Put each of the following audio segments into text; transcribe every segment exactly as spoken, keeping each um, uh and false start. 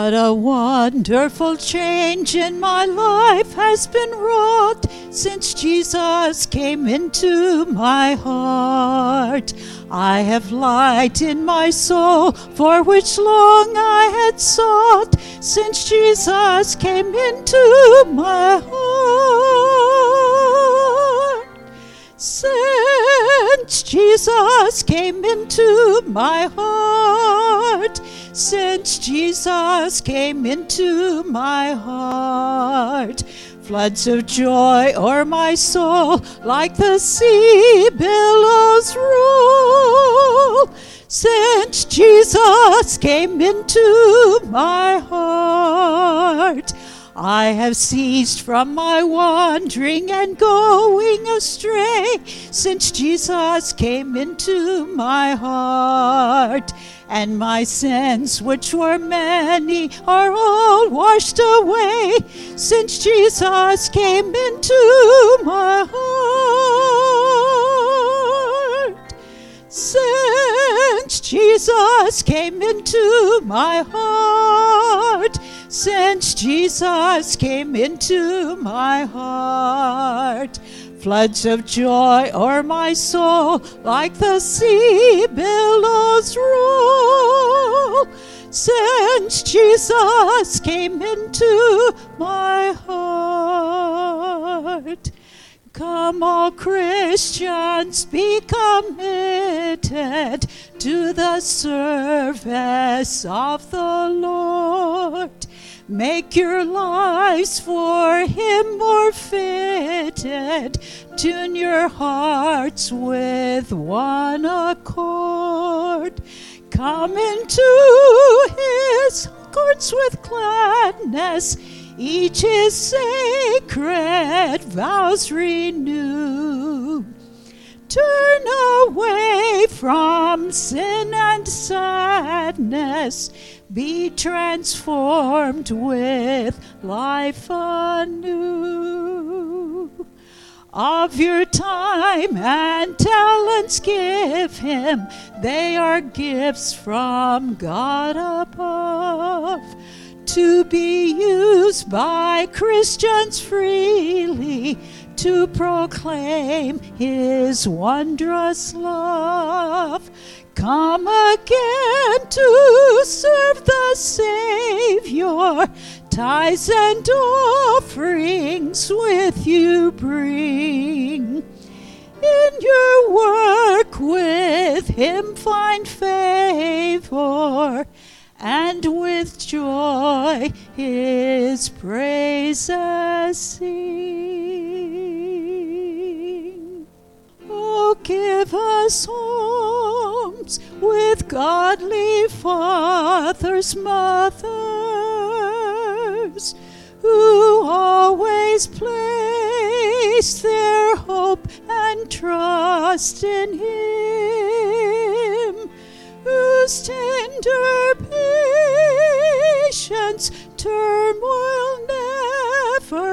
What a wonderful change in my life has been wrought since Jesus came into my heart. I have light in my soul, for which long I had sought, since Jesus came into my heart. Since Jesus came into my heart, since Jesus came into my heart, floods of joy o'er my soul like the sea billows roll. Since Jesus came into my heart, I have ceased from my wandering and going astray, since Jesus came into my heart. And my sins, which were many, are all washed away, since Jesus came into my heart. Since Jesus came into my heart, since Jesus came into my heart, floods of joy o'er my soul like the sea billows roll. Since Jesus came into my heart. Come, all Christians, be committed to the service of the Lord. Make your lives for Him more fitted. Tune your hearts with one accord. Come into His courts with gladness. Each His sacred vows renew. Turn away from sin and sadness. Be transformed with life anew. Of your time and talents give Him. They are gifts from God above, to be used by Christians freely, to proclaim His wondrous love. Come again to serve the Savior. Tithes and offerings with you bring. In your work with Him find favor, and with joy His praises sing. Oh, give us homes with godly fathers, mothers, who always place their hope and trust in Him, whose tender patience turmoil never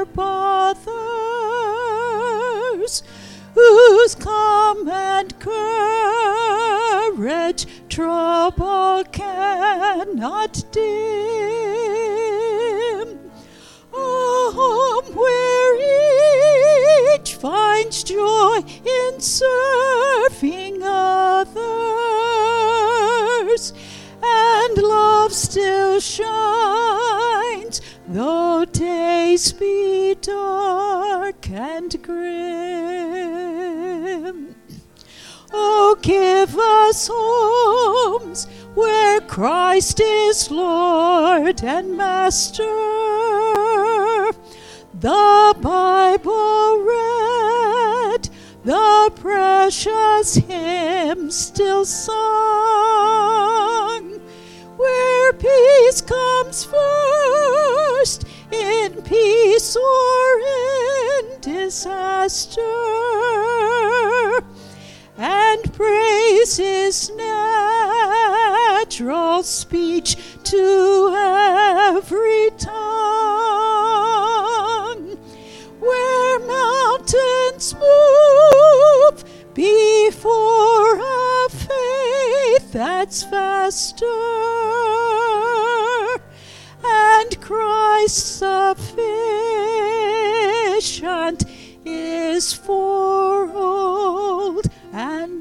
bothers, whose calm and courage trouble cannot dim. A home where each finds joy in serving others, and love still shines, though days be dark and grim. Oh, give us homes where Christ is Lord and Master, the Bible read, the precious hymn still sung, where peace comes first, in peace or in disaster, and praise is natural speech to every tongue, where mountains move before a faith that's faster, ages for old and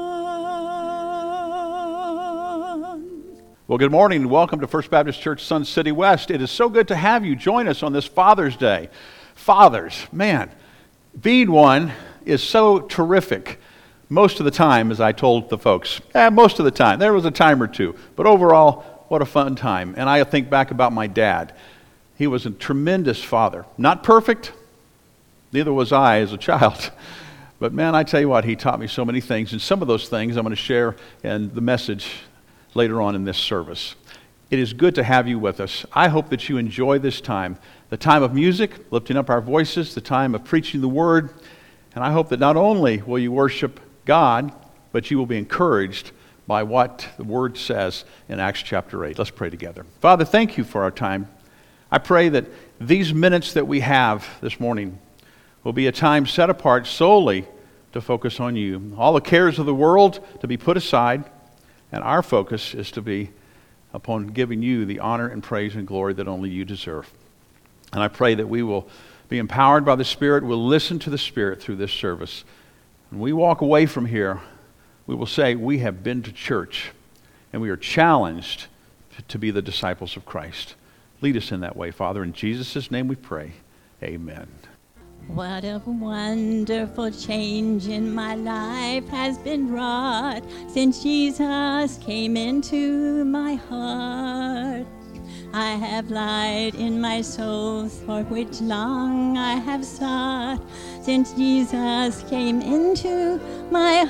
young. Well, good morning and welcome to First Baptist Church, Sun City West. It is so good to have you join us on this Father's Day. Fathers, man, being one is so terrific. Most of the time, as I told the folks, eh, most of the time. There was a time or two. But overall, what a fun time. And I think back about my dad. He was a tremendous father. Not perfect. Neither was I as a child. But man, I tell you what, he taught me so many things. And some of those things I'm going to share in the message later on in this service. It is good to have you with us. I hope that you enjoy this time. The time of music, lifting up our voices, the time of preaching the Word. And I hope that not only will you worship God, but you will be encouraged by what the Word says in Acts chapter eight. Let's pray together. Father, thank you for our time. I pray that these minutes that we have this morning will be a time set apart solely to focus on you. All the cares of the world to be put aside, and our focus is to be upon giving you the honor and praise and glory that only you deserve. And I pray that we will be empowered by the Spirit, we'll listen to the Spirit through this service. When we walk away from here, we will say we have been to church and we are challenged to be the disciples of Christ. Lead us in that way, Father. In Jesus' name we pray. Amen. What a wonderful change in my life has been wrought since Jesus came into my heart. I have light in my soul for which long I have sought since Jesus came into my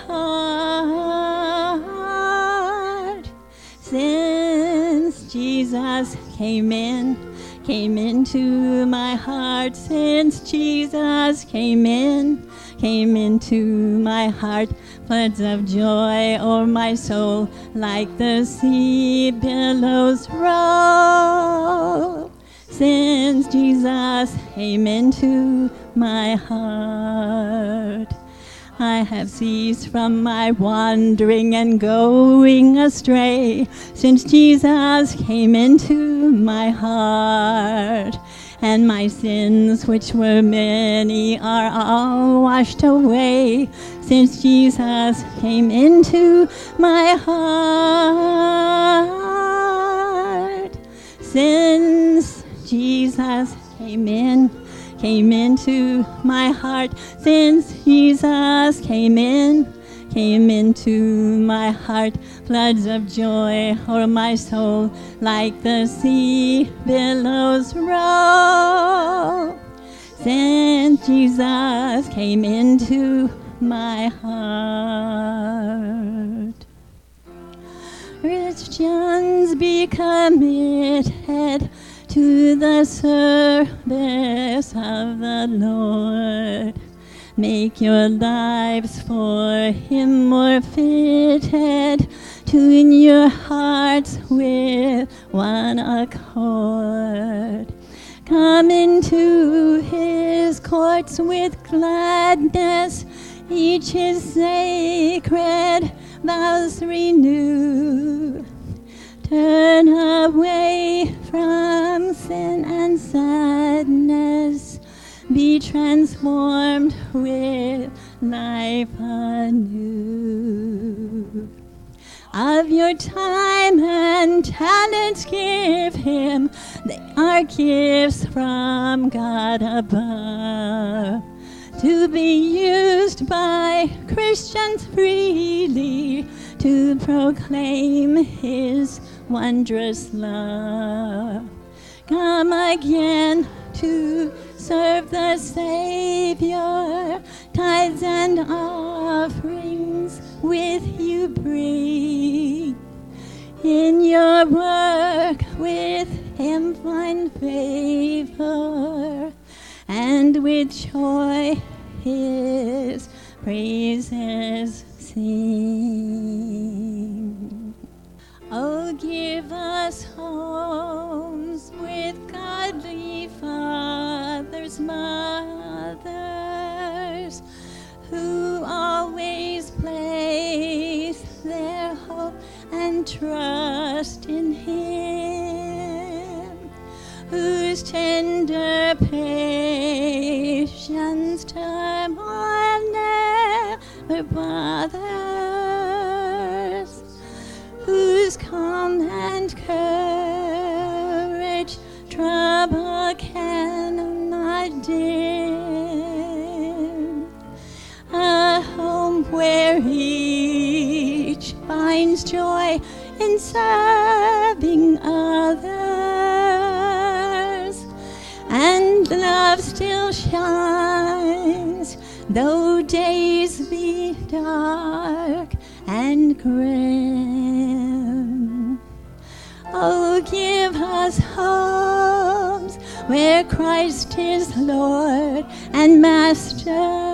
heart. Since Jesus came in, came into my heart, since Jesus came in, came into my heart, floods of joy o'er my soul, like the sea billows roll. Since Jesus came into my heart, I have ceased from my wandering and going astray, since Jesus came into my heart. And my sins, which were many, are all washed away, since Jesus came into my heart. Since Jesus came in, came into my heart, since Jesus came in, came into my heart, floods of joy o'er my soul, like the sea billows roll. Since Jesus came into my heart, Christians be committed to the service of the Lord. Make your lives for Him more fitted, tune your hearts with one accord. Come into His courts with gladness, each His sacred vows renew. Turn away from sin and sadness, be transformed with life anew. Of your time and talents give Him, they are gifts from God above, to be used by Christians freely to proclaim His wondrous love. Come again to serve the Savior, tithes and offerings with you bring. In your work with Him find favor, and with joy His praises sing. Oh, give us homes with godly fathers, mothers, who always place their hope and trust in Him, whose tender patience tomorrow fathers, whose calm and courage trouble cannot dim. A home where each finds joy in serving others, and love still shines though days be dark and grim. Oh, give us homes where Christ is Lord and Master,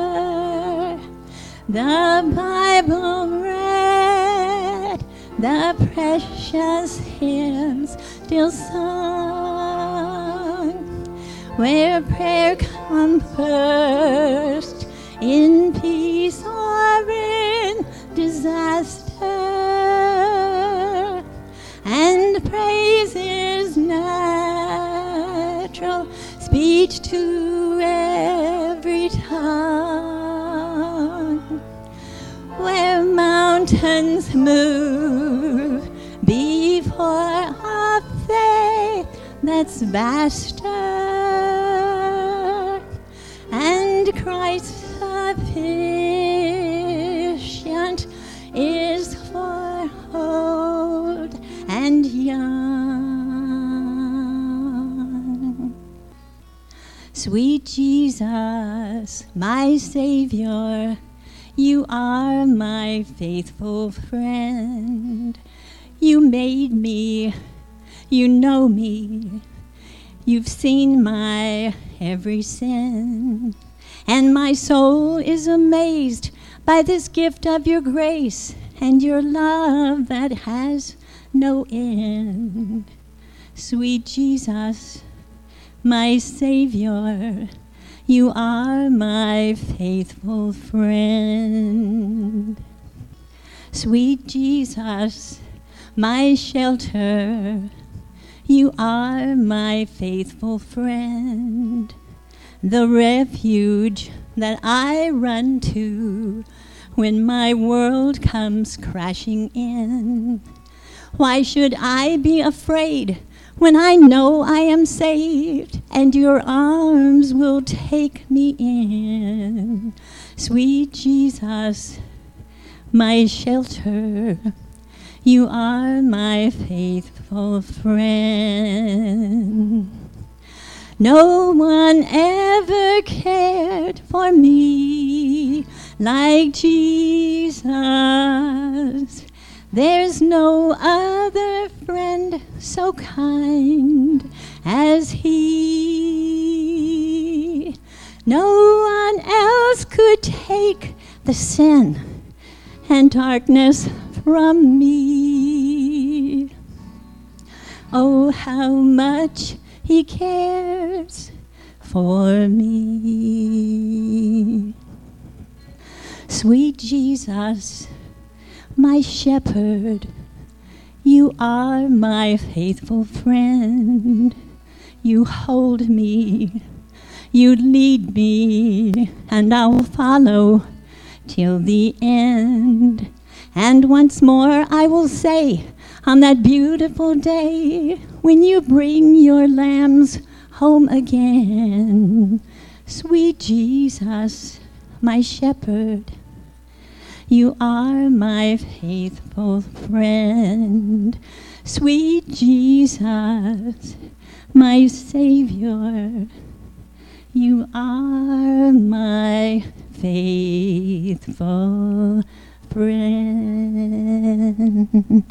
the Bible read, the precious hymns still sung, where prayer comes first in peace or in disaster, and praise is natural speech to every tongue, where mountains move before a faith that's vaster, and Christ sufficient is for old and young. Sweet Jesus, my Savior, you are my faithful friend. You made me, you know me, you've seen my every sin, and my soul is amazed by this gift of your grace and your love that has no end. Sweet Jesus, my Savior, you are my faithful friend. Sweet Jesus, my shelter, you are my faithful friend, the refuge that I run to when my world comes crashing in. Why should I be afraid when I know I am saved and your arms will take me in? Sweet Jesus, my shelter, you are my faithful friend. No one ever cared for me like Jesus. There's no other friend so kind as he. No one else could take the sin and darkness from me. Oh, how much he cares for me. Sweet Jesus, my shepherd, you are my faithful friend. You hold me, you lead me, and I'll follow till the end. And once more I will say, on that beautiful day when you bring your lambs home again, sweet Jesus, my shepherd, you are my faithful friend. Sweet Jesus, my Savior, you are my faithful friend.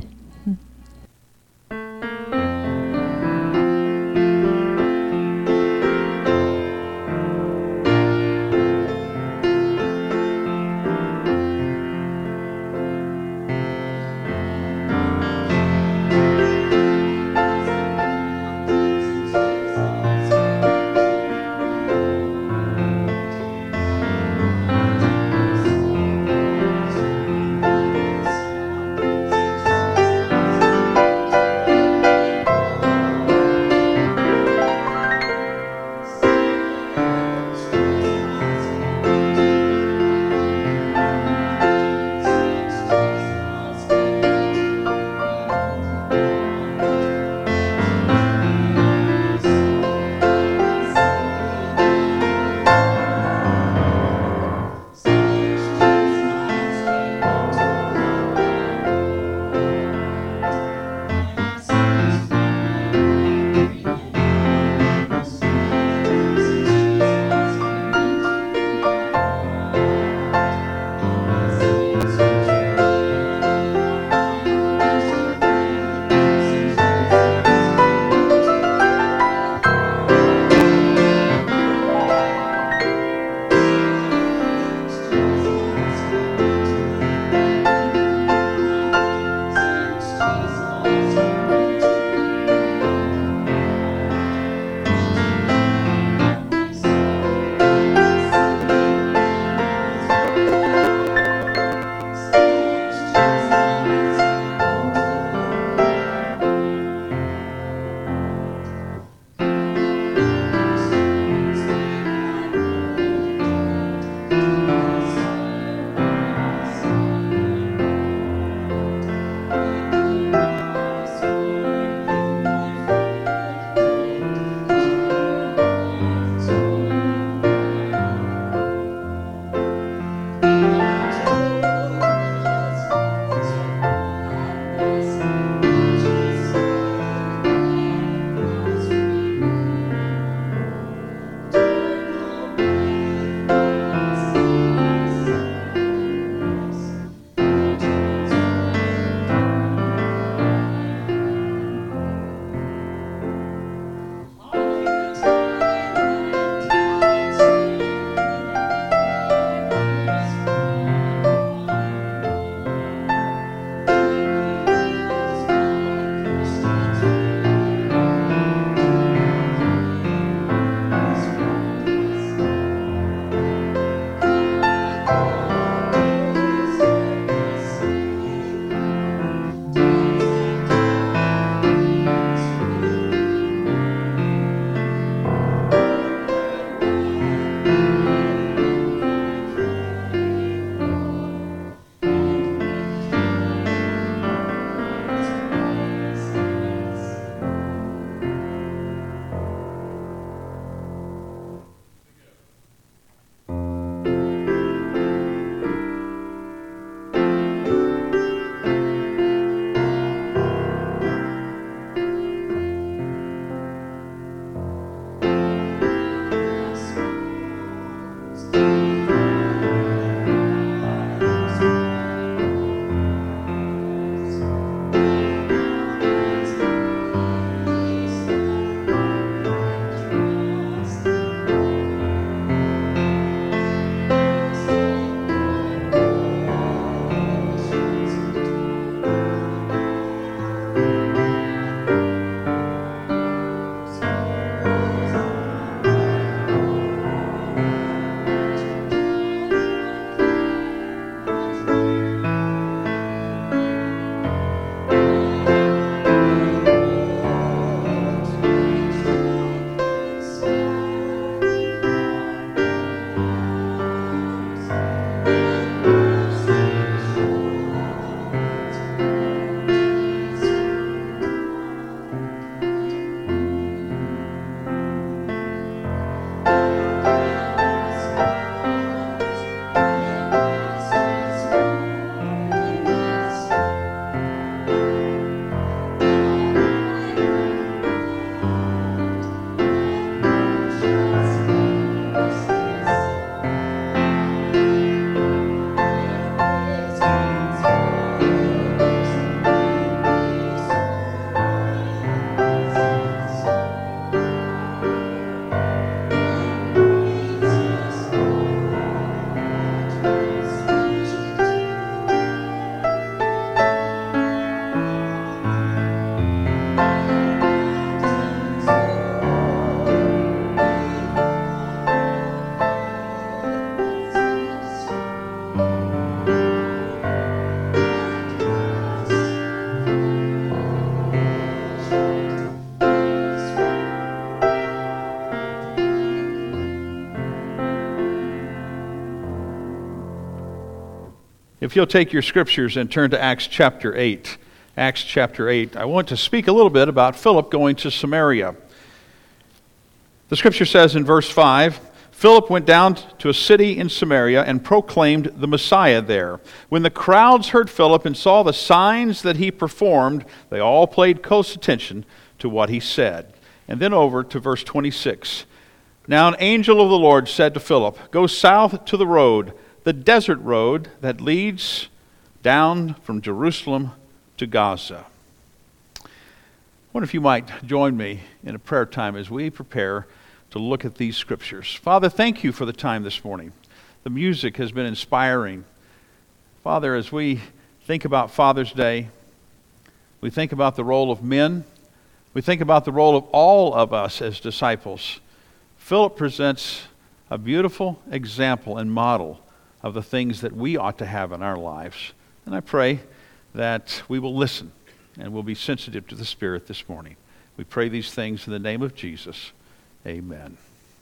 If you'll take your scriptures and turn to Acts chapter eight. Acts chapter eight. I want to speak a little bit about Philip going to Samaria. The scripture says in verse five, Philip went down to a city in Samaria and proclaimed the Messiah there. When the crowds heard Philip and saw the signs that he performed, they all paid close attention to what he said. And then over to verse twenty-six. Now an angel of the Lord said to Philip, go south to the road, the desert road that leads down from Jerusalem to Gaza. I wonder if you might join me in a prayer time as we prepare to look at these scriptures. Father, thank you for the time this morning. The music has been inspiring. Father, as we think about Father's Day, we think about the role of men, we think about the role of all of us as disciples. Philip presents a beautiful example and model of the things that we ought to have in our lives. And I pray that we will listen and we'll be sensitive to the Spirit this morning. We pray these things in the name of Jesus. Amen.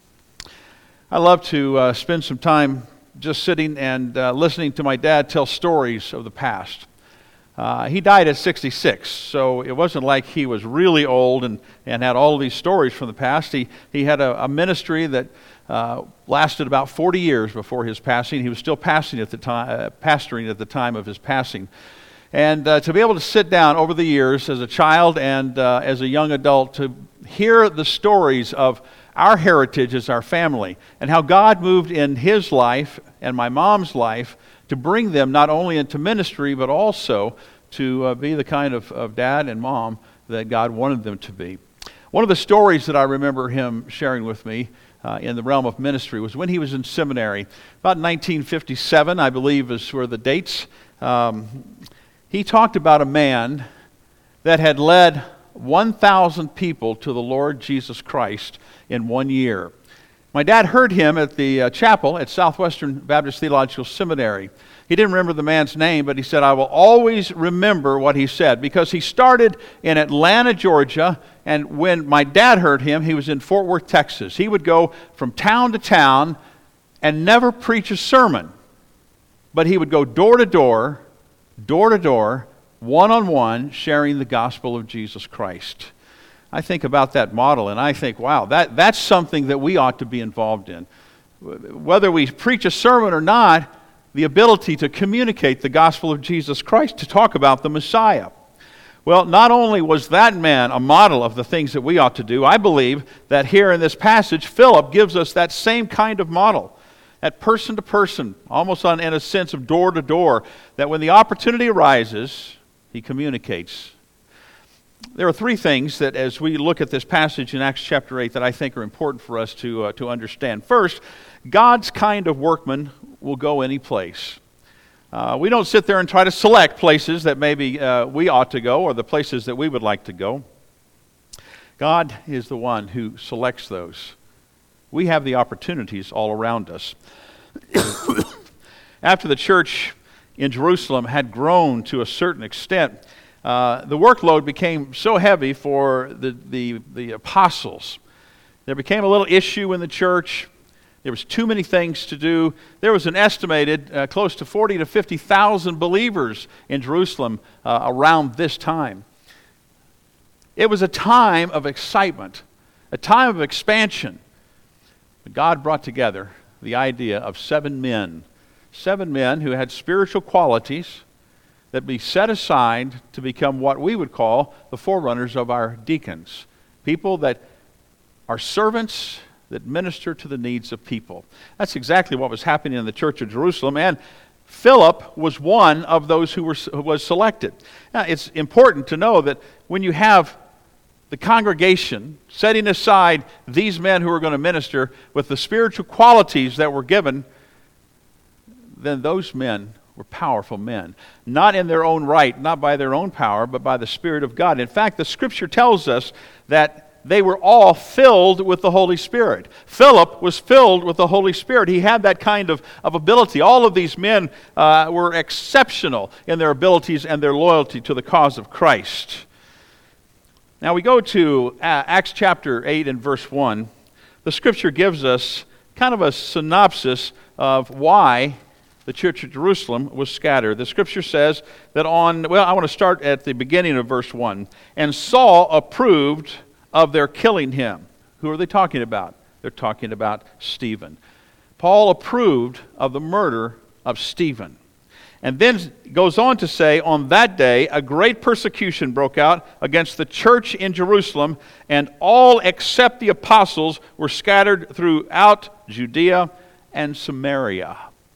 I love to uh, spend some time just sitting and uh, listening to my dad tell stories of the past. Uh, he died at sixty-six, so it wasn't like he was really old and, and had all of these stories from the past. He, he had a, a ministry that uh, lasted about forty years before his passing. He was still passing at the time, uh, pastoring at the time of his passing. And uh, to be able to sit down over the years as a child and uh, as a young adult to hear the stories of our heritage as our family and how God moved in his life and my mom's life to bring them not only into ministry but also to uh, be the kind of, of dad and mom that God wanted them to be. One of the stories that I remember him sharing with me uh, in the realm of ministry was when he was in seminary. About nineteen fifty-seven, I believe, is where the dates. Um, He talked about a man that had led one thousand people to the Lord Jesus Christ in one year. My dad heard him at the uh, chapel at Southwestern Baptist Theological Seminary. He didn't remember the man's name, but he said, I will always remember what he said, because he started in Atlanta, Georgia, and when my dad heard him, he was in Fort Worth, Texas. He would go from town to town and never preach a sermon, but he would go door to door, door to door, one-on-one, sharing the gospel of Jesus Christ. I think about that model and I think, wow, that, that's something that we ought to be involved in. Whether we preach a sermon or not, the ability to communicate the gospel of Jesus Christ, to talk about the Messiah. Well, not only was that man a model of the things that we ought to do, I believe that here in this passage, Philip gives us that same kind of model. At person to person, almost on, in a sense of door to door, that when the opportunity arises, he communicates. There are three things that as we look at this passage in Acts chapter eight that I think are important for us to, uh, to understand. First, God's kind of workman will go any place. Uh, we don't sit there and try to select places that maybe uh, we ought to go or the places that we would like to go. God is the one who selects those. We have the opportunities all around us. After the church in Jerusalem had grown to a certain extent, uh, the workload became so heavy for the, the, the apostles. There became a little issue in the church. There was too many things to do. There was an estimated uh, close to forty to fifty thousand believers in Jerusalem uh, around this time. It was a time of excitement, a time of expansion. God brought together the idea of seven men, seven men who had spiritual qualities that be set aside to become what we would call the forerunners of our deacons, people that are servants that minister to the needs of people. That's exactly what was happening in the church of Jerusalem, and Philip was one of those who were who was selected. Now, it's important to know that when you have the congregation setting aside these men who are going to minister with the spiritual qualities that were given, then those men were powerful men. Not in their own right, not by their own power, but by the Spirit of God. In fact, the Scripture tells us that they were all filled with the Holy Spirit. Philip was filled with the Holy Spirit. He had that kind of, of ability. All of these men uh, were exceptional in their abilities and their loyalty to the cause of Christ. Now we go to Acts chapter eight and verse one. The Scripture gives us kind of a synopsis of why the church at Jerusalem was scattered. The scripture says that on, well, I want to start at the beginning of verse one. And Saul approved of their killing him. Who are they talking about? They're talking about Stephen. Paul approved of the murder of Stephen. And then goes on to say, on that day, a great persecution broke out against the church in Jerusalem, and all except the apostles were scattered throughout Judea and Samaria.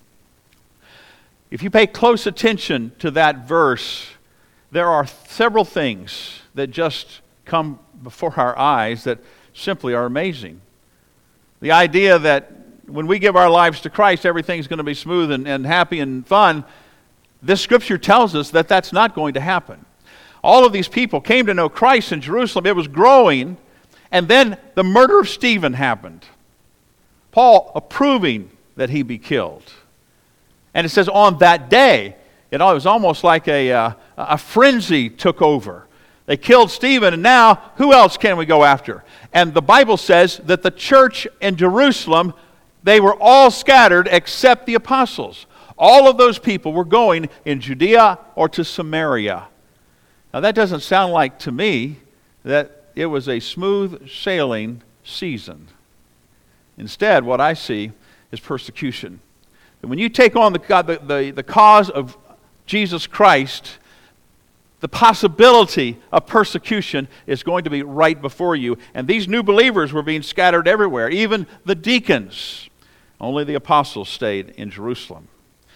If you pay close attention to that verse, there are several things that just come before our eyes that simply are amazing. The idea that when we give our lives to Christ, everything's going to be smooth and, and happy and fun, this scripture tells us that that's not going to happen. All of these people came to know Christ in Jerusalem. It was growing, and then the murder of Stephen happened. Paul approving that he be killed. And it says on that day, it was almost like a, uh, a frenzy took over. They killed Stephen, and now who else can we go after? And the Bible says that the church in Jerusalem, they were all scattered except the apostles. All of those people were going in Judea or to Samaria. Now that doesn't sound like to me that it was a smooth sailing season. Instead, what I see is persecution. And when you take on the, the, the, the cause of Jesus Christ, the possibility of persecution is going to be right before you. And these new believers were being scattered everywhere, even the deacons. Only the apostles stayed in Jerusalem.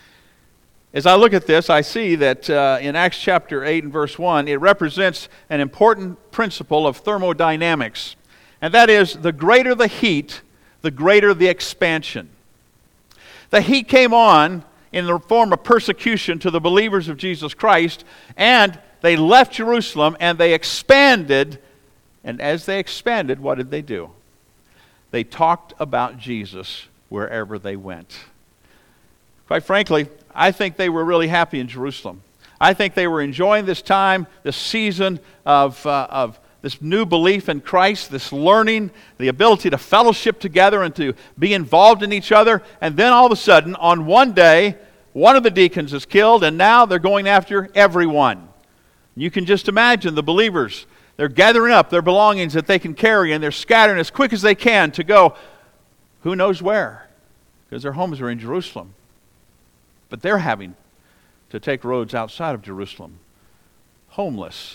As I look at this, I see that uh, in Acts chapter eight and verse one, it represents an important principle of thermodynamics. And that is, the greater the heat, the greater the expansion. The heat came on in the form of persecution to the believers of Jesus Christ, and they left Jerusalem and they expanded. And as they expanded, what did they do? They talked about Jesus wherever they went. Quite frankly, I think they were really happy in Jerusalem. I think they were enjoying this time, this season of, uh, of this new belief in Christ, this learning, the ability to fellowship together and to be involved in each other. And then all of a sudden, on one day, one of the deacons is killed, and now they're going after everyone. You can just imagine the believers. They're gathering up their belongings that they can carry, and they're scattering as quick as they can to go who knows where, because their homes are in Jerusalem. But they're having to take roads outside of Jerusalem, homeless,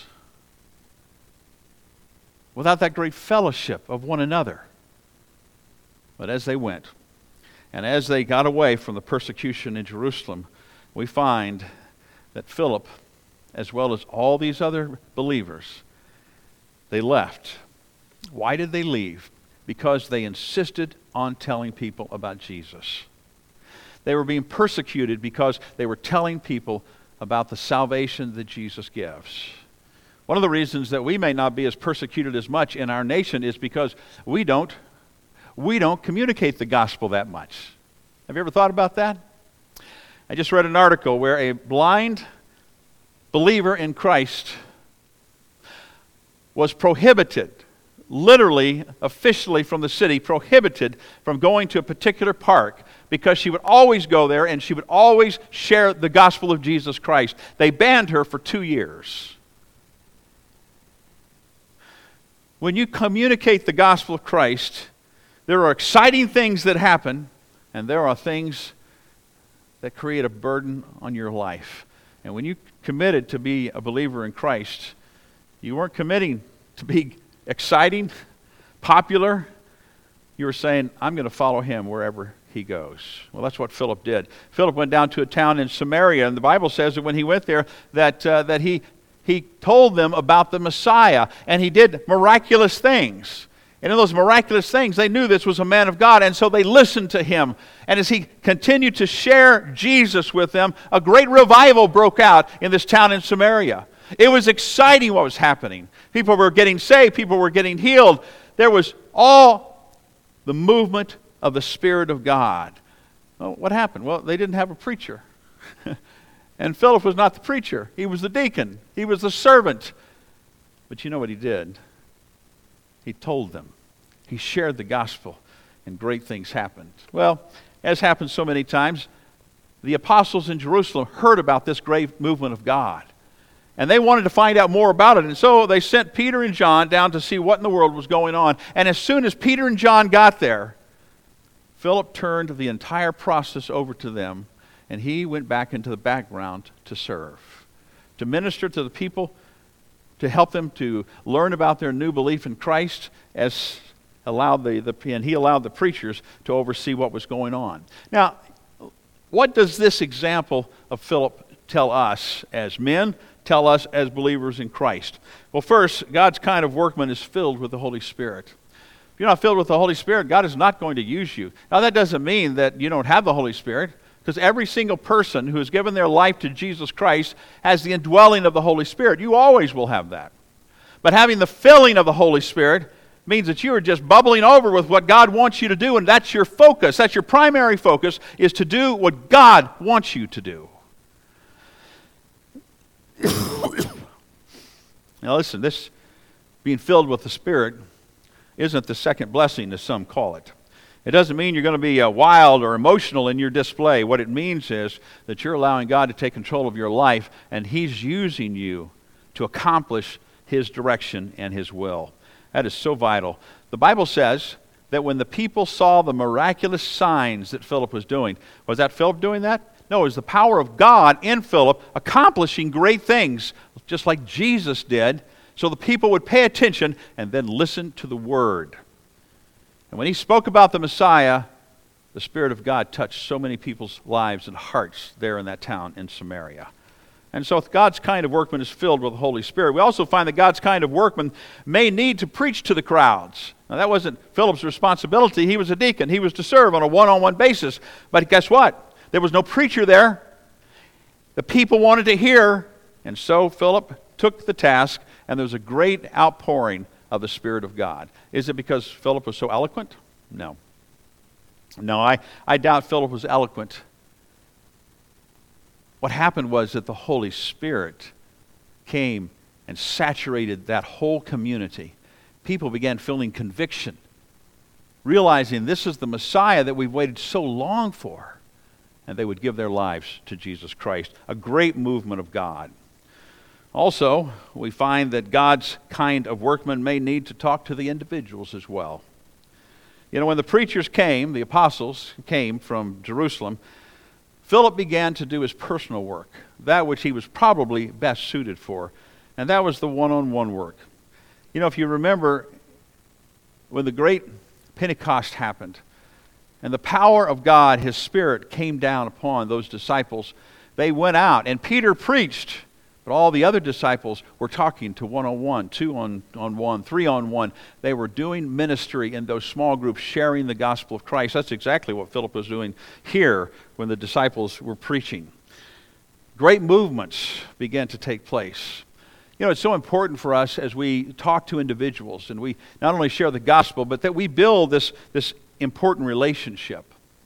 without that great fellowship of one another. But as they went, and as they got away from the persecution in Jerusalem, we find that Philip, as well as all these other believers, they left. Why did they leave? Because they insisted on telling people about Jesus. They were being persecuted because they were telling people about the salvation that Jesus gives. One of the reasons that we may not be as persecuted as much in our nation is because we don't, we don't communicate the gospel that much. Have you ever thought about that? I just read an article where a blind believer in Christ was prohibited, literally, officially from the city, prohibited from going to a particular park because she would always go there and she would always share the gospel of Jesus Christ. They banned her for two years. When you communicate the gospel of Christ, there are exciting things that happen, and there are things that create a burden on your life. And when you committed to be a believer in Christ, you weren't committing to be exciting, popular. You were saying, I'm going to follow him wherever he goes. Well, that's what Philip did. Philip went down to a town in Samaria, and the Bible says that when he went there, that uh, that he he told them about the Messiah, and he did miraculous things. And in those miraculous things, they knew this was a man of God, and so they listened to him. And as he continued to share Jesus with them, a great revival broke out in this town in Samaria. It was exciting what was happening. People were getting saved. People were getting healed. There was all the movement of the Spirit of God. Well, what happened? Well, they didn't have a preacher. And Philip was not the preacher. He was the deacon. He was the servant. But you know what he did? He told them. He shared the gospel, and great things happened. Well, as happens so many times, the apostles in Jerusalem heard about this great movement of God. And they wanted to find out more about it. And so they sent Peter and John down to see what in the world was going on. And as soon as Peter and John got there, Philip turned the entire process over to them, and he went back into the background to serve, to minister to the people, to help them to learn about their new belief in Christ, as allowed the, the and he allowed the preachers to oversee what was going on. Now, what does this example of Philip tell us as men, tell us as believers in Christ? Well, first, God's kind of workman is filled with the Holy Spirit. If you're not filled with the Holy Spirit, God is not going to use you. Now, that doesn't mean that you don't have the Holy Spirit, because every single person who has given their life to Jesus Christ has the indwelling of the Holy Spirit. You always will have that. But having the filling of the Holy Spirit means that you are just bubbling over with what God wants you to do, and that's your focus. That's your primary focus, is to do what God wants you to do. Now listen, this being filled with the Spirit isn't the second blessing, as some call it. It doesn't mean you're going to be uh, wild or emotional in your display. What it means is that you're allowing God to take control of your life, and He's using you to accomplish His direction and His will. That is so vital. The Bible says that when the people saw the miraculous signs that Philip was doing, was that Philip doing that? No, it was the power of God in Philip accomplishing great things, just like Jesus did, so the people would pay attention and then listen to the Word. And when he spoke about the Messiah, the Spirit of God touched so many people's lives and hearts there in that town in Samaria. And so God's kind of workman is filled with the Holy Spirit. We also find that God's kind of workman may need to preach to the crowds. Now, that wasn't Philip's responsibility. He was a deacon. He was to serve on a one-on-one basis. But guess what? There was no preacher there. The people wanted to hear, and so Philip took the task, and there was a great outpouring of the Spirit of God. Is it because Philip was so eloquent? No. No, I, I doubt Philip was eloquent. What happened was that the Holy Spirit came and saturated that whole community. People began feeling conviction, realizing this is the Messiah that we've waited so long for, and they would give their lives to Jesus Christ. A great movement of God. Also, we find that God's kind of workman may need to talk to the individuals as well. You know, when the preachers came, the apostles came from Jerusalem, Philip began to do his personal work, that which he was probably best suited for, and that was the one-on-one work. You know, if you remember, when the great Pentecost happened, and the power of God, His Spirit, came down upon those disciples, they went out, and Peter preached, but all the other disciples were talking to one-on-one, two-on-one, three-on-one. They were doing ministry in those small groups, sharing the gospel of Christ. That's exactly what Philip was doing here when the disciples were preaching. Great movements began to take place. You know, it's so important for us as we talk to individuals, and we not only share the gospel, but that we build this, this important relationship.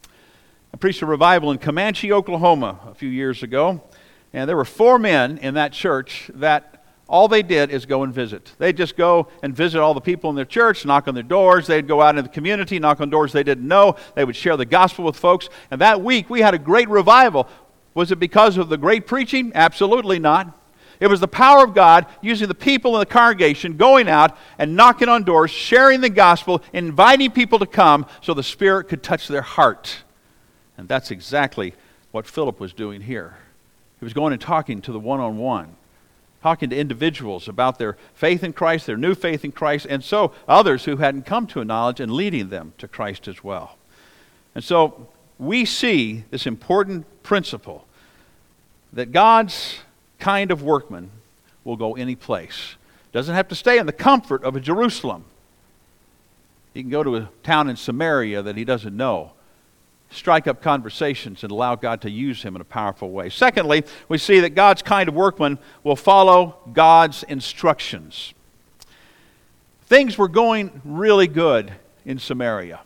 I preached a revival in Comanche, Oklahoma a few years ago. And there were four men in that church that all they did is go and visit. They'd just go and visit all the people in their church, knock on their doors. They'd go out into the community, knock on doors they didn't know. They would share the gospel with folks. And that week we had a great revival. Was it because of the great preaching? Absolutely not. It was the power of God using the people in the congregation, going out and knocking on doors, sharing the gospel, inviting people to come so the Spirit could touch their heart. And that's exactly what Philip was doing here. He was going and talking to the one-on-one, talking to individuals about their faith in Christ, their new faith in Christ, and so others who hadn't come to a knowledge, and leading them to Christ as well. And so we see this important principle that God's kind of workman will go any place. Doesn't have to stay in the comfort of a Jerusalem. He can go to a town in Samaria that he doesn't know, strike up conversations and allow God to use him in a powerful way. Secondly, we see that God's kind of workman will follow God's instructions. Things were going really good in Samaria.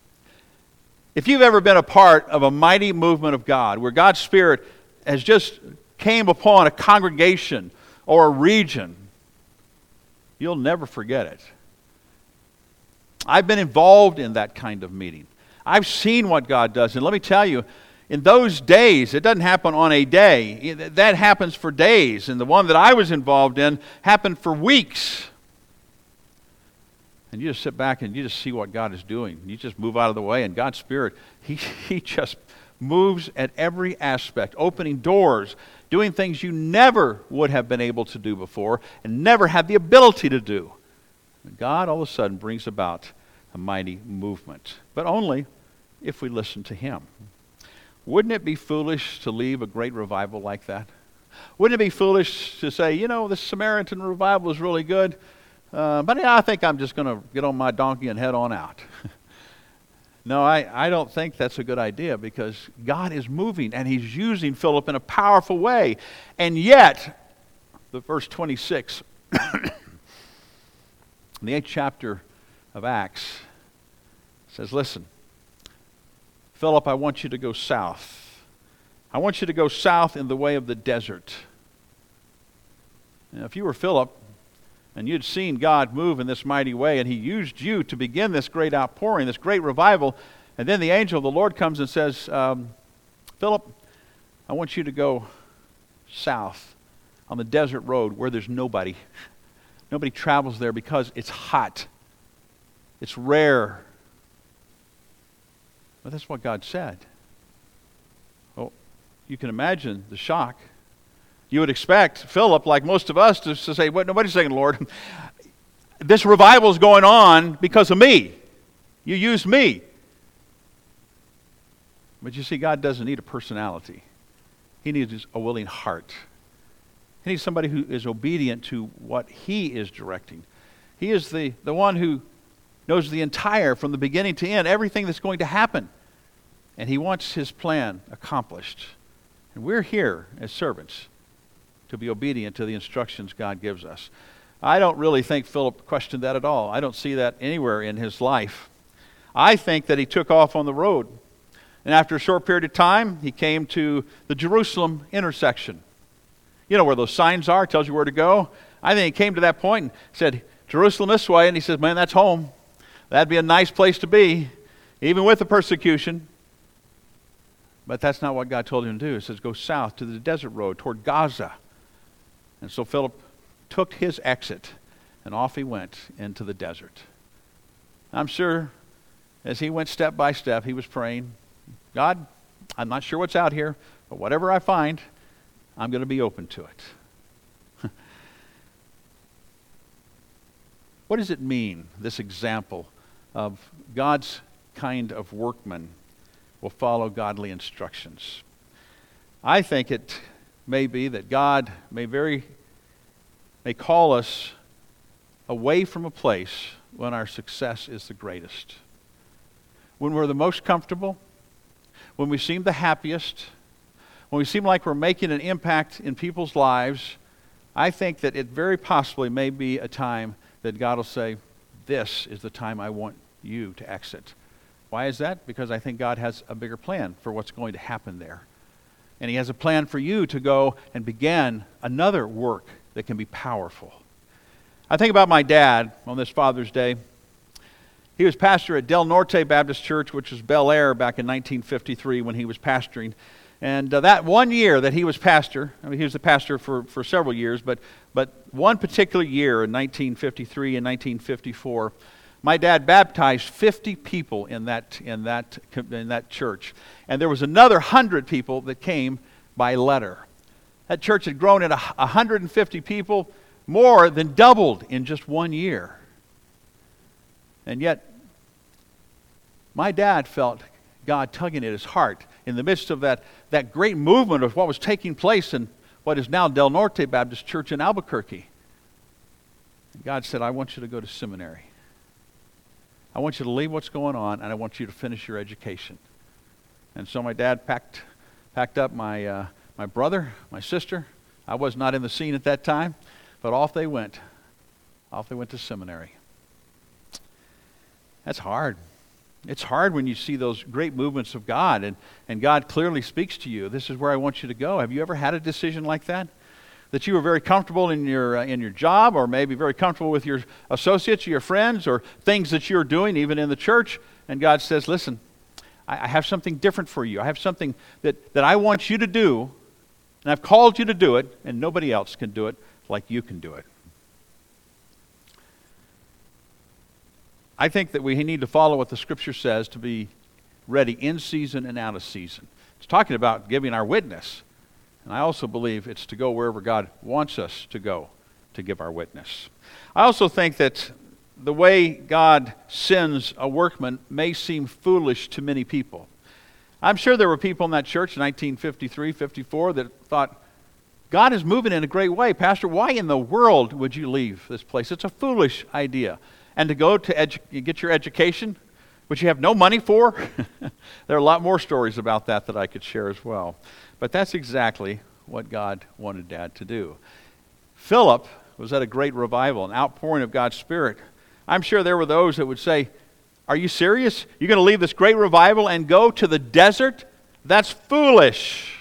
If you've ever been a part of a mighty movement of God, where God's Spirit has just came upon a congregation or a region, you'll never forget it. I've been involved in that kind of meeting. I've seen what God does, and let me tell you, In those days, it doesn't happen on a day. That happens for days. And the one that I was involved in happened for weeks. And you just sit back and you just see what God is doing. You just move out of the way, and God's Spirit, He, he just moves at every aspect, opening doors, doing things you never would have been able to do before and never had the ability to do. And God all of a sudden brings about a mighty movement, but only if we listen to Him. Wouldn't it be foolish to leave a great revival like that? Wouldn't it be foolish to say, you know, this Samaritan revival is really good, uh, but yeah, I think I'm just going to get on my donkey and head on out. No, I, I don't think that's a good idea, because God is moving and He's using Philip in a powerful way. And yet, the verse twenty-six, in the eighth chapter of Acts, says, listen, Philip, I want you to go south. I want you to go south in the way of the desert. Now, if you were Philip and you'd seen God move in this mighty way, and He used you to begin this great outpouring, this great revival, and then the angel of the Lord comes and says, um, Philip, I want you to go south on the desert road where there's nobody. Nobody travels there because it's hot. It's rare. But that's what God said. Well, you can imagine the shock. You would expect Philip, like most of us, to, to say, wait, no, wait a second, Lord. This revival is going on because of me. You used me. But you see, God doesn't need a personality. He needs a willing heart. He needs somebody who is obedient to what He is directing. He is the, the one who knows the entire, from the beginning to end, everything that's going to happen. And He wants His plan accomplished. And we're here as servants to be obedient to the instructions God gives us. I don't really think Philip questioned that at all. I don't see that anywhere in his life. I think that he took off on the road. And after a short period of time, he came to the Jerusalem intersection. You know where those signs are, tells you where to go. I think he came to that point and said, Jerusalem this way, and he says, man, that's home. That'd be a nice place to be, even with the persecution. But that's not what God told him to do. He says, go south to the desert road toward Gaza. And so Philip took his exit, and off he went into the desert. I'm sure as he went step by step, he was praying, God, I'm not sure what's out here, but whatever I find, I'm going to be open to it. What does it mean, this example of God's kind of workman will follow godly instructions? I think it may be that God may very may call us away from a place when our success is the greatest. When we're the most comfortable, when we seem the happiest, when we seem like we're making an impact in people's lives, I think that it very possibly may be a time that God will say, this is the time I want you to exit. Why is that? Because I think God has a bigger plan for what's going to happen there. And He has a plan for you to go and begin another work that can be powerful. I think about my dad on this Father's Day. He was pastor at Del Norte Baptist Church, which was Bel Air, back in nineteen fifty-three when he was pastoring. And uh, that one year that he was pastor, I mean, he was the pastor for, for several years, but, but one particular year in nineteen fifty-three and nineteen fifty-four, my dad baptized fifty people in that, in that, in that church. And there was another one hundred people that came by letter. That church had grown at one hundred fifty people, more than doubled in just one year. And yet, my dad felt God tugging at his heart in the midst of that, that great movement of what was taking place in what is now Del Norte Baptist Church in Albuquerque. And God said, I want you to go to seminary. I want you to leave what's going on, and I want you to finish your education. And so my dad packed packed up my uh, my brother, my sister. I was not in the scene at that time, but off they went. Off they went to seminary. That's hard. It's hard when you see those great movements of God, and, and God clearly speaks to you. This is where I want you to go. Have you ever had a decision like that? That you were very comfortable in your uh, in your job, or maybe very comfortable with your associates or your friends, or things that you're doing even in the church, and God says, listen, I, I have something different for you. I have something that, that I want you to do, and I've called you to do it, and nobody else can do it like you can do it. I think that we need to follow what the Scripture says to be ready in season and out of season. It's talking about giving our witness. And I also believe it's to go wherever God wants us to go to give our witness. I also think that the way God sends a workman may seem foolish to many people. I'm sure there were people in that church in nineteen fifty-three, fifty-four that thought, God is moving in a great way. Pastor, why in the world would you leave this place? It's a foolish idea. And to go to edu- get your education, which you have no money for? There are a lot more stories about that that I could share as well. But that's exactly what God wanted Dad to do. Philip was at a great revival, an outpouring of God's Spirit. I'm sure there were those that would say, are you serious? You're going to leave this great revival and go to the desert? That's foolish.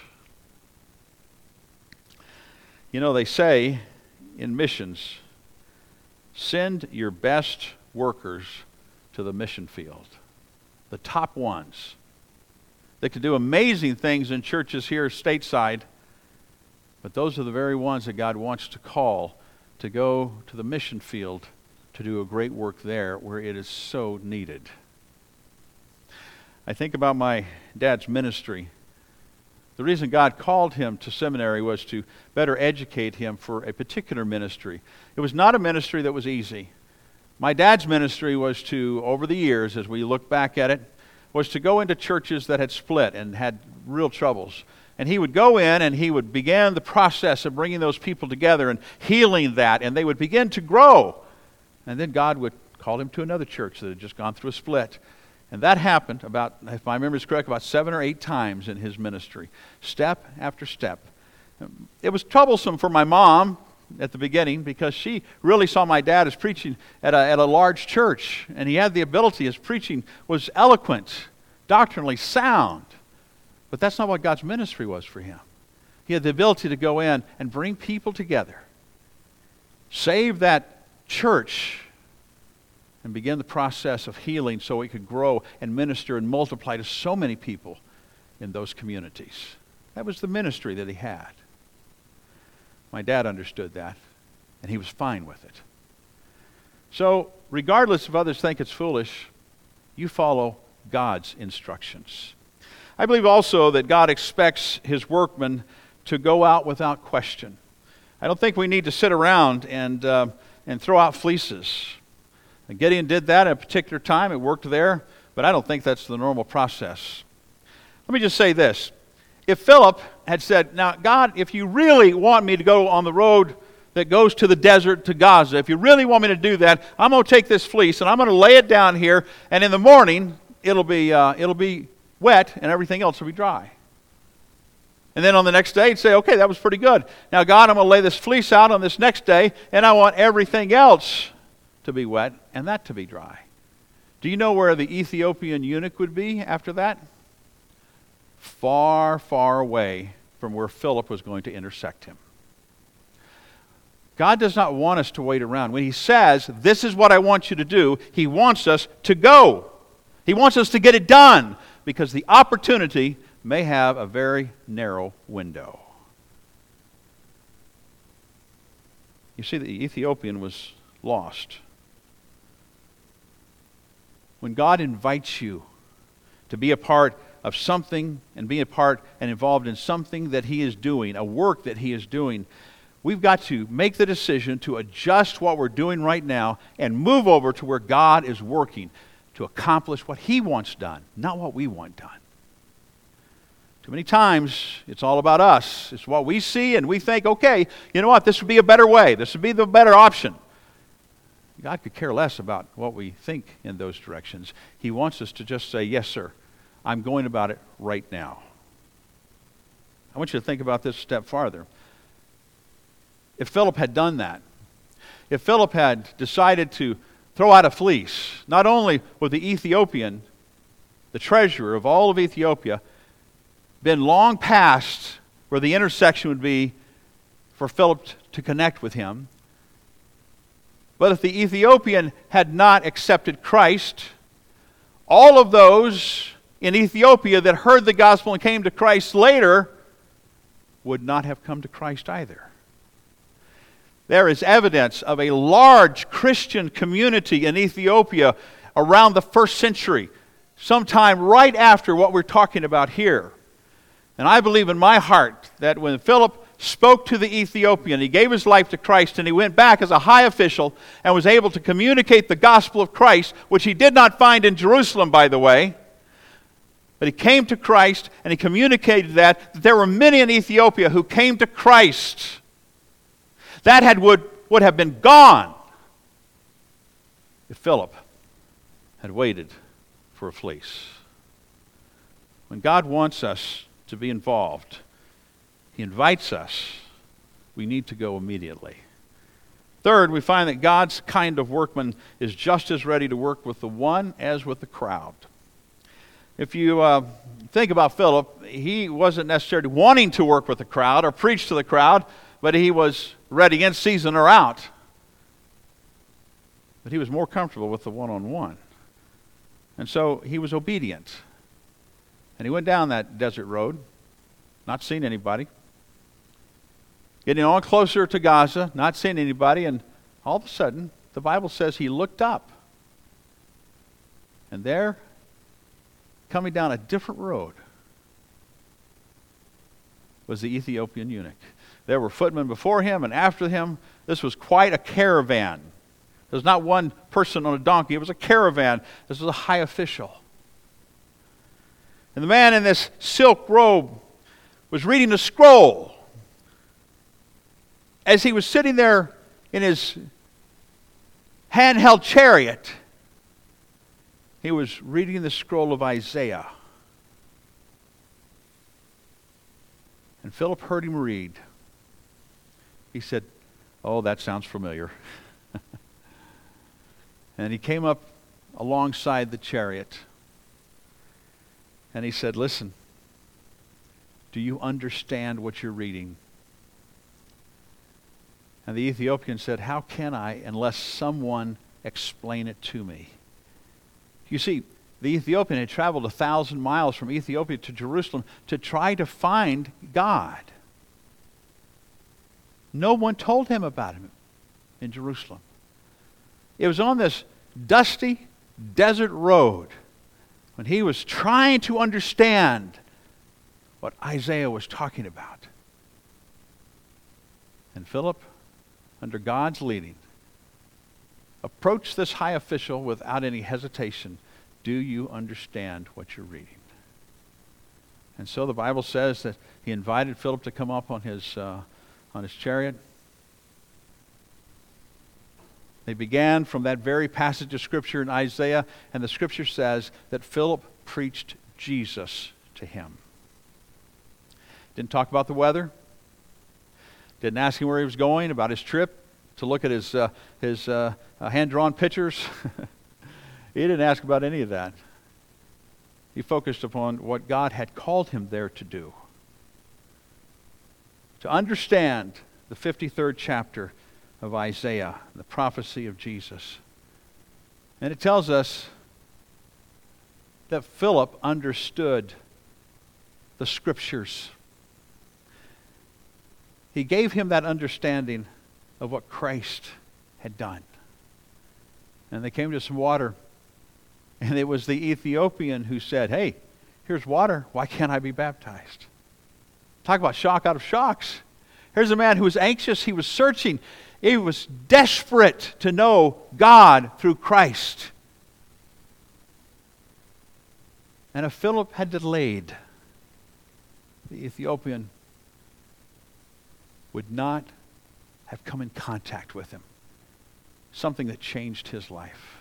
You know, they say in missions, send your best workers to the mission field, the top ones. They could do amazing things in churches here stateside, but those are the very ones that God wants to call to go to the mission field to do a great work there where it is so needed. I think about my dad's ministry. The reason God called him to seminary was to better educate him for a particular ministry. It was not a ministry that was easy. My dad's ministry was to, over the years, as we look back at it, was to go into churches that had split and had real troubles. And he would go in and he would begin the process of bringing those people together and healing that, and they would begin to grow. And then God would call him to another church that had just gone through a split. And that happened about, if my memory is correct, about seven or eight times in his ministry, step after step. It was troublesome for my mom at the beginning because she really saw my dad as preaching at a, at a large church, and he had the ability, his preaching was eloquent, doctrinally sound. But that's not what God's ministry was for him. He had the ability to go in and bring people together, save that church, and begin the process of healing so it could grow and minister and multiply to so many people in those communities. That was the ministry that he had. My dad understood that, and he was fine with it. So, regardless if others think it's foolish, you follow God's instructions. I believe also that God expects his workmen to go out without question. I don't think we need to sit around and, uh, and throw out fleeces. And Gideon did that at a particular time. It worked there, but I don't think that's the normal process. Let me just say this. If Philip had said, now, God, if you really want me to go on the road that goes to the desert to Gaza, if you really want me to do that, I'm going to take this fleece and I'm going to lay it down here, and in the morning it'll be uh, it'll be wet and everything else will be dry. And then on the next day he'd say, okay, that was pretty good. Now, God, I'm going to lay this fleece out on this next day, and I want everything else to be wet and that to be dry. Do you know where the Ethiopian eunuch would be after that? Far, far away from where Philip was going to intersect him. God does not want us to wait around. When he says, this is what I want you to do, he wants us to go. He wants us to get it done, because the opportunity may have a very narrow window. You see, the Ethiopian was lost. When God invites you to be a part of something and be a part and involved in something that he is doing, a work that he is doing, we've got to make the decision to adjust what we're doing right now and move over to where God is working to accomplish what he wants done, not what we want done. Too many times, it's all about us. It's what we see, and we think, okay, you know what, this would be a better way. This would be the better option. God could care less about what we think in those directions. He wants us to just say, yes, sir, I'm going about it right now. I want you to think about this a step farther. If Philip had done that, if Philip had decided to throw out a fleece, not only would the Ethiopian, the treasurer of all of Ethiopia, been long past where the intersection would be for Philip to connect with him, but if the Ethiopian had not accepted Christ, all of those in Ethiopia that heard the gospel and came to Christ later would not have come to Christ either. There is evidence of a large Christian community in Ethiopia around the first century, sometime right after what we're talking about here. And I believe in my heart that when Philip spoke to the Ethiopian, he gave his life to Christ, and he went back as a high official and was able to communicate the gospel of Christ, which he did not find in Jerusalem, by the way. But he came to Christ and he communicated that, that there were many in Ethiopia who came to Christ. That had would, would have been gone if Philip had waited for a fleece. When God wants us to be involved, He invites us, we need to go immediately. Third, we find that God's kind of workman is just as ready to work with the one as with the crowd. If you uh, think about Philip, he wasn't necessarily wanting to work with the crowd or preach to the crowd, but he was ready in season or out. But he was more comfortable with the one-on-one. And so he was obedient. And he went down that desert road, not seeing anybody. Getting on closer to Gaza, not seeing anybody, and all of a sudden, the Bible says he looked up. And there, coming down a different road, was the Ethiopian eunuch. There were footmen before him and after him. This was quite a caravan. There was not one person on a donkey. It was a caravan. This was a high official. And the man in this silk robe was reading a scroll. As he was sitting there in his handheld chariot, he was reading the scroll of Isaiah. And Philip heard him read. He said, "Oh, that sounds familiar." And he came up alongside the chariot. And he said, "Listen, do you understand what you're reading?" And the Ethiopian said, "How can I unless someone explain it to me?" You see, the Ethiopian had traveled a thousand miles from Ethiopia to Jerusalem to try to find God. No one told him about him in Jerusalem. It was on this dusty desert road when he was trying to understand what Isaiah was talking about. And Philip, under God's leading, approached this high official without any hesitation. Do you understand what you're reading? And so the Bible says that he invited Philip to come up on his uh, on his chariot. They began from that very passage of Scripture in Isaiah, and the Scripture says that Philip preached Jesus to him. Didn't talk about the weather. Didn't ask him where he was going, about his trip, to look at his, uh, his uh, uh, hand-drawn pictures. He didn't ask about any of that. He focused upon what God had called him there to do. To understand the fifty-third chapter of Isaiah, the prophecy of Jesus. And it tells us that Philip understood the Scriptures. He gave him that understanding of what Christ had done. And they came to some water. And it was the Ethiopian who said, "Hey, here's water. Why can't I be baptized?" Talk about shock out of shocks. Here's a man who was anxious. He was searching. He was desperate to know God through Christ. And if Philip had delayed, the Ethiopian would not have come in contact with him. Something that changed his life.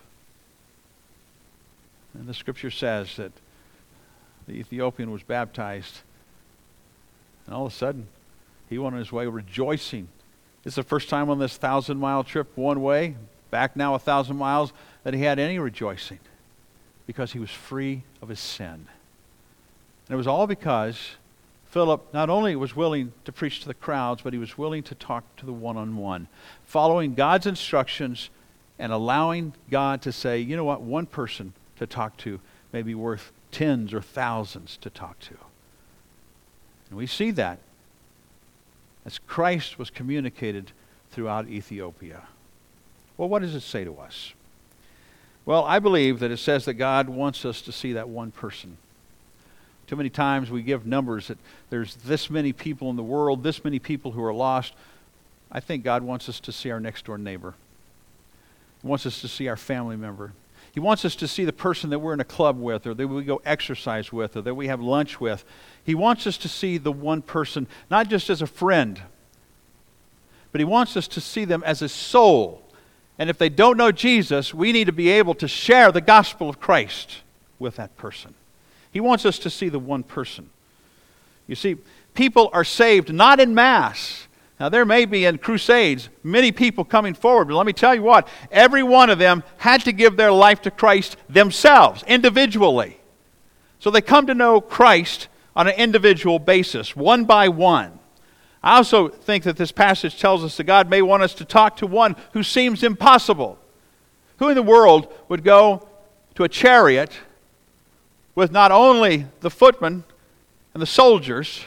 And the Scripture says that the Ethiopian was baptized, and all of a sudden, he went on his way rejoicing. It's the first time on this thousand-mile trip one way, back now a thousand miles, that he had any rejoicing, because he was free of his sin. And it was all because Philip not only was willing to preach to the crowds, but he was willing to talk to the one-on-one, following God's instructions and allowing God to say, you know what, one person to talk to may be worth tens or thousands to talk to. And we see that as Christ was communicated throughout Ethiopia. Well, what does it say to us? Well, I believe that it says that God wants us to see that one person. Too many times we give numbers that there's this many people in the world, this many people who are lost. I think God wants us to see our next door neighbor. He wants us to see our family member. He wants us to see the person that we're in a club with, or that we go exercise with, or that we have lunch with. He wants us to see the one person, not just as a friend, but he wants us to see them as a soul. And if they don't know Jesus, we need to be able to share the gospel of Christ with that person. He wants us to see the one person. You see, people are saved not in mass. Now, there may be in crusades many people coming forward, but let me tell you what, every one of them had to give their life to Christ themselves, individually. So they come to know Christ on an individual basis, one by one. I also think that this passage tells us that God may want us to talk to one who seems impossible. Who in the world would go to a chariot with not only the footmen and the soldiers?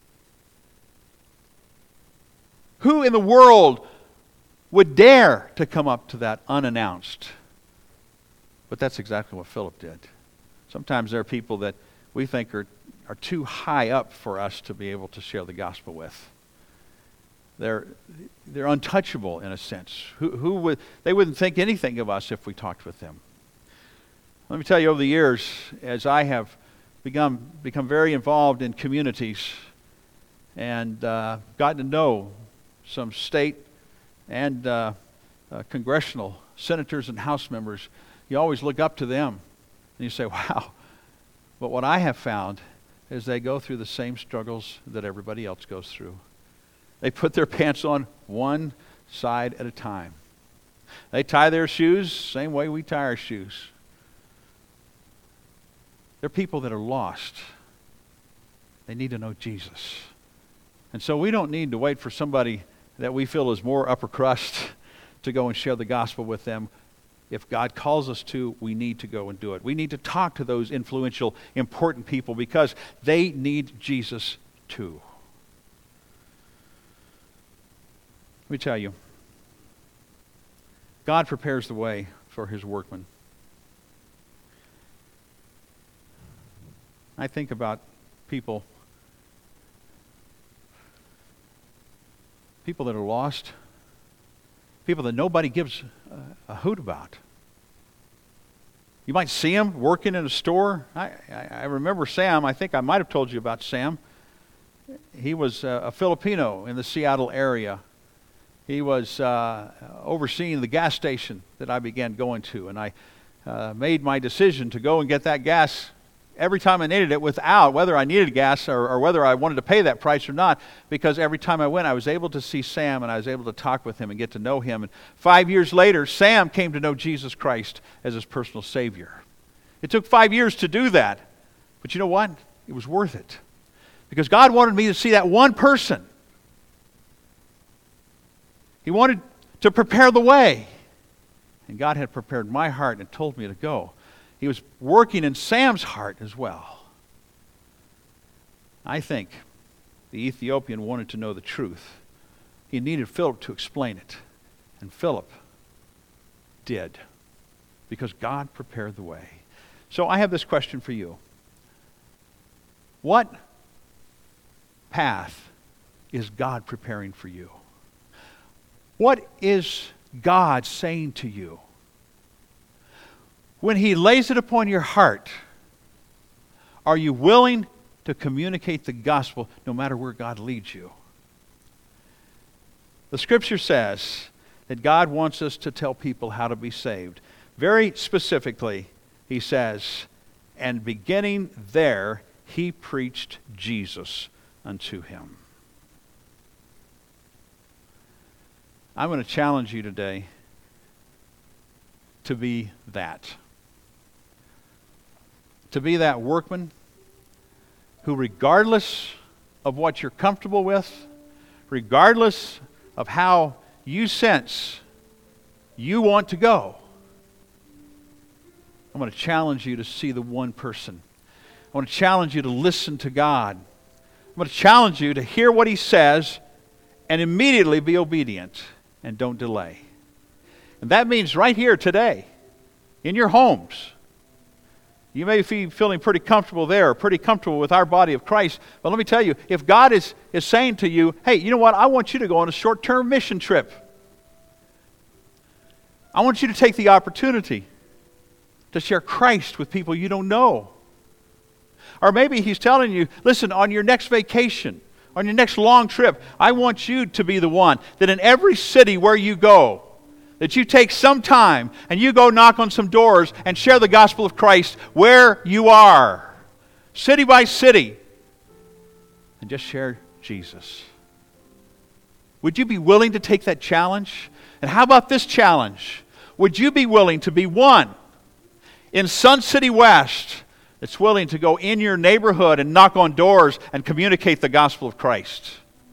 Who in the world would dare to come up to that unannounced? But that's exactly what Philip did. Sometimes there are people that we think are, are too high up for us to be able to share the gospel with. They're, they're untouchable in a sense. Who, who would, they wouldn't think anything of us if we talked with them. Let me tell you, over the years, as I have become, become very involved in communities and uh, gotten to know some state and uh, uh, congressional senators and House members, you always look up to them and you say, wow. But what I have found is they go through the same struggles that everybody else goes through. They put their pants on one side at a time. They tie their shoes same way we tie our shoes. They're people that are lost. They need to know Jesus. And so we don't need to wait for somebody that we feel is more upper crust to go and share the gospel with them. If God calls us to, we need to go and do it. We need to talk to those influential, important people because they need Jesus too. Let me tell you, God prepares the way for his workmen. I think about people People that are lost, people that nobody gives a, a hoot about. You might see them working in a store. I, I, I remember Sam. I think I might have told you about Sam. He was uh, a Filipino in the Seattle area. He was uh, overseeing the gas station that I began going to, and I uh, made my decision to go and get that gas every time I needed it without, whether I needed gas or, or whether I wanted to pay that price or not, because every time I went, I was able to see Sam and I was able to talk with him and get to know him. And five years later, Sam came to know Jesus Christ as his personal Savior. It took five years to do that, but you know what? It was worth it. Because God wanted me to see that one person. He wanted to prepare the way. And God had prepared my heart and told me to go. He was working in Sam's heart as well. I think the Ethiopian wanted to know the truth. He needed Philip to explain it. And Philip did. Because God prepared the way. So I have this question for you. What path is God preparing for you? What is God saying to you? When he lays it upon your heart, are you willing to communicate the gospel no matter where God leads you? The scripture says that God wants us to tell people how to be saved. Very specifically, he says, and beginning there, he preached Jesus unto him. I'm going to challenge you today to be that. To be that workman who, regardless of what you're comfortable with, regardless of how you sense you want to go, I'm going to challenge you to see the one person want to challenge you to listen to God. I want to challenge you to hear what He says and immediately be obedient and don't delay. And that means right here today, in your homes. You may be feeling pretty comfortable there, pretty comfortable with our body of Christ. But let me tell you, if God is, is saying to you, hey, you know what? I want you to go on a short-term mission trip. I want you to take the opportunity to share Christ with people you don't know. Or maybe He's telling you, listen, on your next vacation, on your next long trip, I want you to be the one that in every city where you go, that you take some time and you go knock on some doors and share the gospel of Christ where you are, city by city, and just share Jesus. Would you be willing to take that challenge? And how about this challenge? Would you be willing to be one in Sun City West that's willing to go in your neighborhood and knock on doors and communicate the gospel of Christ?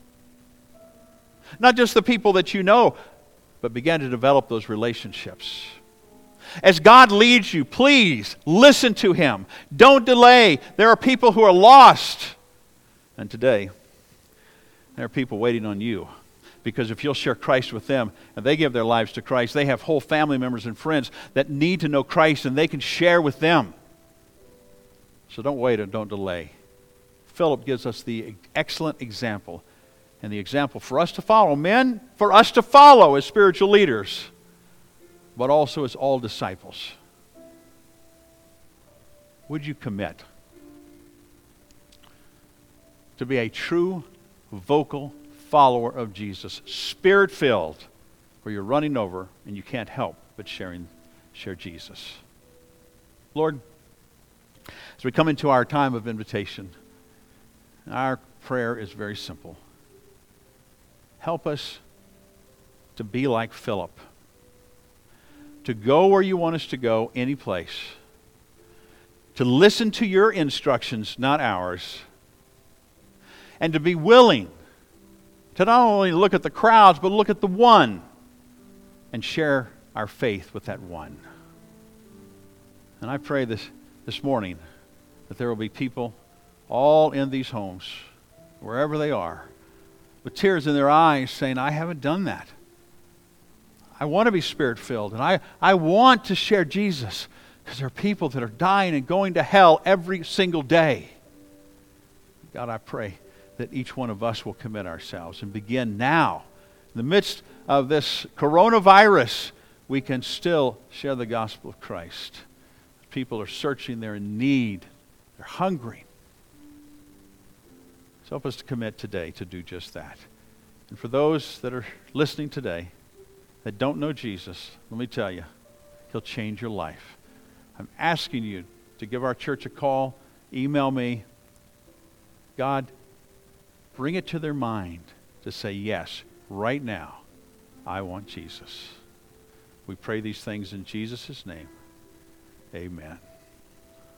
Not just the people that you know, but begin to develop those relationships. As God leads you, please listen to Him. Don't delay. There are people who are lost. And today, there are people waiting on you. Because if you'll share Christ with them, and they give their lives to Christ, they have whole family members and friends that need to know Christ, and they can share with them. So don't wait and don't delay. Philip gives us the excellent example, and the example for us to follow. Men, for us to follow as spiritual leaders, but also as all disciples. Would you commit to be a true, vocal follower of Jesus, Spirit-filled, where you're running over and you can't help but sharing, share Jesus? Lord, as we come into our time of invitation, our prayer is very simple. Help us to be like Philip, to go where you want us to go, any place, to listen to your instructions, not ours, and to be willing to not only look at the crowds, but look at the one and share our faith with that one. And I pray this, this morning that there will be people all in these homes, wherever they are, with tears in their eyes saying, I haven't done that. I want to be Spirit-filled, and I, I want to share Jesus, because there are people that are dying and going to hell every single day. God, I pray that each one of us will commit ourselves and begin now. In the midst of this coronavirus, we can still share the gospel of Christ. People are searching, they're in need, they're hungry. So help us to commit today to do just that. And for those that are listening today that don't know Jesus, let me tell you, He'll change your life. I'm asking you to give our church a call, email me. God, bring it to their mind to say, yes, right now, I want Jesus. We pray these things in Jesus' name. Amen.